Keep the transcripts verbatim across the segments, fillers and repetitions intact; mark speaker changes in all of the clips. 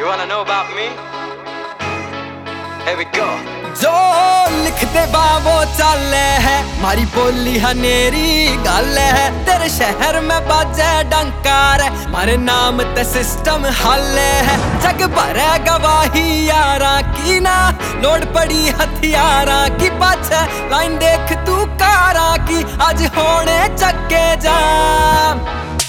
Speaker 1: You wanna know about me? Here we go.
Speaker 2: जो लिखते बाबो चाले है मारी बोली हनेरी गल है। तेरे शहर में बाजे डंकार है मारे नाम ते सिस्टम हल है। जग भरे गवाही यारा की ना लोड़ पड़ी हथियारा की पाछे लाइन देख तू कारा की आज होने चक्के जाम।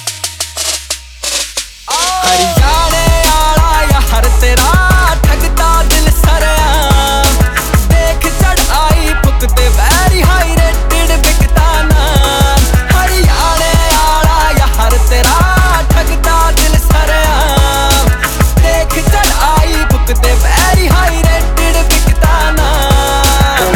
Speaker 2: हरियाणे आला यार तेरा ठगता दिल सरेआम देख चढ़ आई फुकते वेरी हाई रेटेड बिकता नाम। हरियाणे आला यार तेरा ठगता दिल सरेआम देख चढ़ आई फुकते वेरी हाई रेटेड बिकता नाम।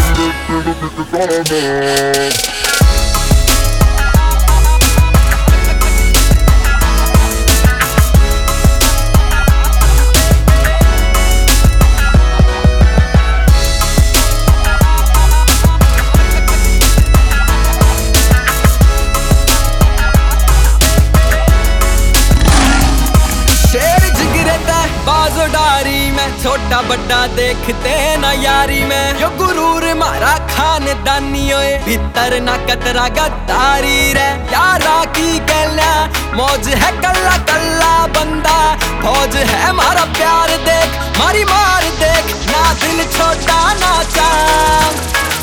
Speaker 2: बाजोडारी में छोटा बड़ा देखते ना यारी में यो गुरूर मारा खानदानी ओए भीतर ना कतरा गद्दारी रे। यारा की गल्या मौज है कल्ला कल्ला बंदा फौज है मारा प्यार देख मारी मार देख ना दिल छोटा ना चाम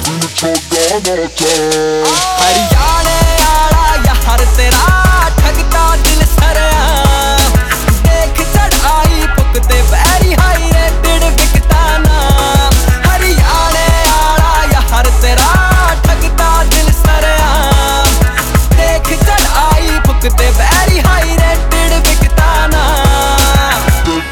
Speaker 2: हरियाणे आला यार तेरा ठगता दिल सरेआम देख चढ़ आई फुकते वेरी हाई रेटेड बिकता नाम। हरियाणे आला यार तेरा ठगता दिल सरेआम देख चढ़ आई फुकते वेरी हाई रेटेड बिकता नाम।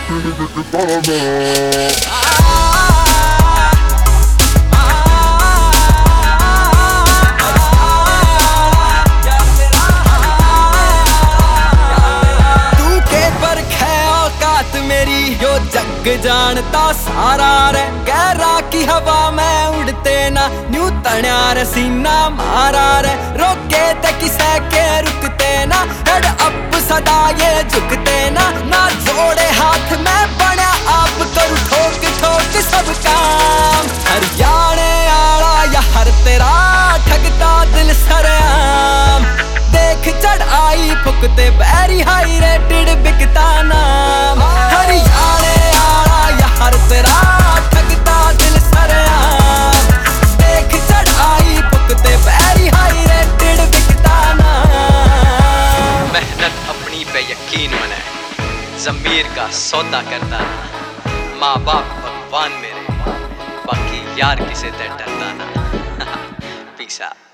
Speaker 2: मेरी यो जग जानता सारा रे गहरा की हवा में उड़ते ना न्यू तन्यार सीना मारा रे रोके ते किसे के रुकते ना हेड अप सदा ये झुकते ना ना जोड़े हाथ में बना आप करूँ ठोक ठोक सब काम। हरियाणे आला यार तेरा ठगता दिल सरेआम देख चढ़ आई फुकते वेरी हाई रेटेड बिकता नाम। हरियाणे आला यार तेरा ठगता दिल सरेआम देख चढ़ आई फुकते वेरी हाई रेटेड बिकता नाम।
Speaker 1: मेहनत अपनी पे यकीन मने ज़मीर का सौदा करता ना माँ बाप भगवान मेरे बाकी यार किसे ते डरता ना। पीसा।